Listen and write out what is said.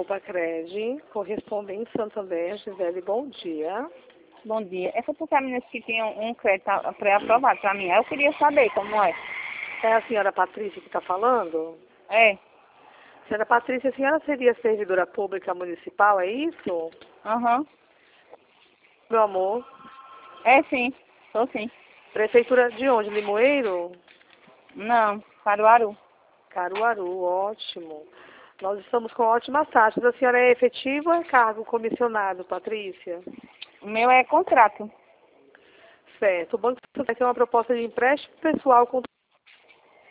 Copacred, correspondente Santander, Gisele, bom dia. Bom dia. Essa porque a menina que tinha um crédito pré-aprovado para mim. Eu queria saber como é. É a senhora Patrícia que está falando? É. Senhora Patrícia, a senhora seria servidora pública municipal, é isso? Aham. Meu amor. É sim. Sou sim. Prefeitura de onde? Limoeiro? Não. Caruaru. Caruaru, ótimo. Nós estamos com ótimas taxas. A senhora é efetiva ou é cargo comissionado, Patrícia? O meu é contrato. Certo. O Banco Santander tem uma proposta de empréstimo pessoal com